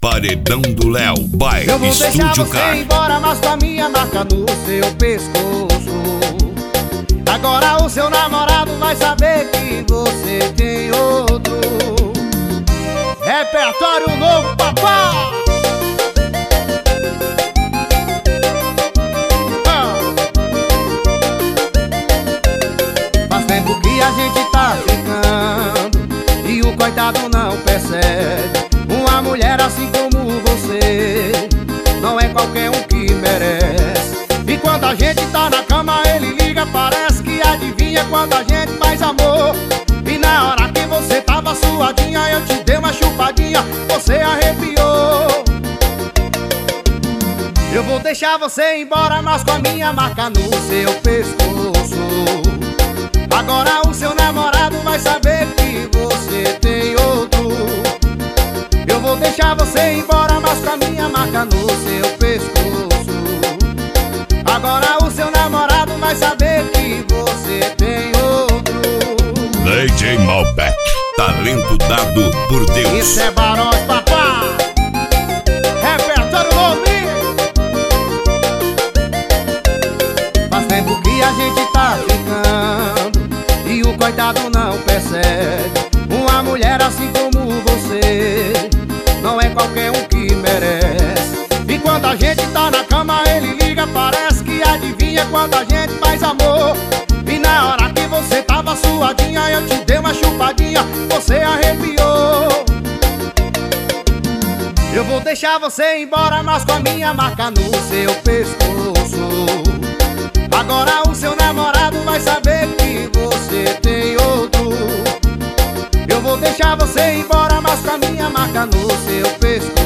Paredão do Léo, by Eu vou deixar Estúdio você Car. ir embora, mas com a minha marca no seu pescoço. Agora o seu namorado vai saber que você tem outro. Repertório novo, papai! Faz tempo que a gente tá ficando e o coitado não percebe. Uma mulher assim como você não é qualquer um que merece. E quando a gente tá na cama ele liga, parece que adivinha quando a gente faz amor. E na hora que você tava suadinha eu te dei uma chupadinha, você arrepiou. Eu vou deixar você ir embora, mas com a minha marca no seu pescoço. Agora o seu namorado vai saber que você tem outro. Eu vou deixar você ir embora, mas com a minha marca no seu pescoço. Agora o seu namorado vai saber que você tem outro. DJ Malbec, talento dado por Deus. Isso é Barões, papá. Repertório novo. Faz tempo que a gente tá ficando e o coitado não percebe. Uma mulher assim como você não é qualquer um que merece. E quando a gente tá na cama ele liga, parece que adivinha quando a gente faz amor. E na hora que você tava suadinha eu te dei uma chupadinha, você arrepiou. Eu vou deixar você ir embora, mas com a minha marca no seu pescoço. Agora o seu namorado vai saber que você tem outro. Eu vou deixar você ir embora, mas com a minha marca no seu pescoço.